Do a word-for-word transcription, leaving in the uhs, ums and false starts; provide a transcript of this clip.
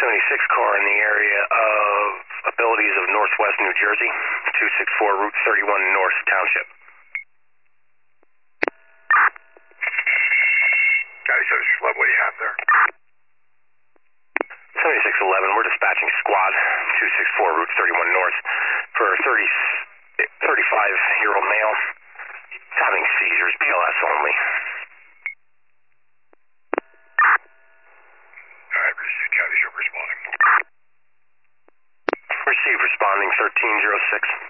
seventy-six car in the area of Abilities of Northwest New Jersey, two six four Route thirty-one North Township. County seventy-six eleven, what do you have there? seventy-six eleven, we're dispatching squad, two six four Route thirty-one North, for a thirty, thirty-five-year-old male, having seizures, B L S only. Alright, receive county ship responding. Receive responding thirteen oh six.